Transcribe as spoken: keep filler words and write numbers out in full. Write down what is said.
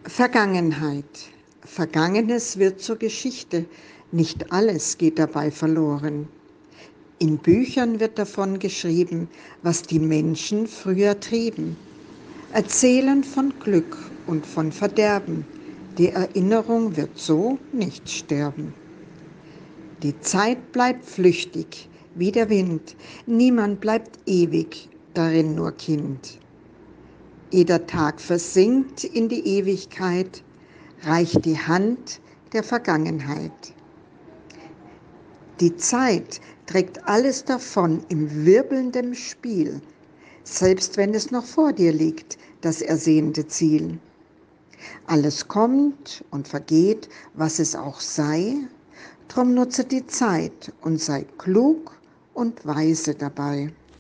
Vergangenheit. Vergangenes wird zur Geschichte. Nicht alles geht dabei verloren. In Büchern wird davon geschrieben, was die Menschen früher trieben. Erzählen von Glück und von Verderben. Die Erinnerung wird so nicht sterben. Die Zeit bleibt flüchtig, wie der Wind. Niemand bleibt ewig, darin nur Kind. Jeder Tag versinkt in die Ewigkeit, reicht die Hand der Vergangenheit. Die Zeit trägt alles davon im wirbelnden Spiel, selbst wenn es noch vor dir liegt, das ersehnte Ziel. Alles kommt und vergeht, was es auch sei, drum nutze die Zeit und sei klug und weise dabei.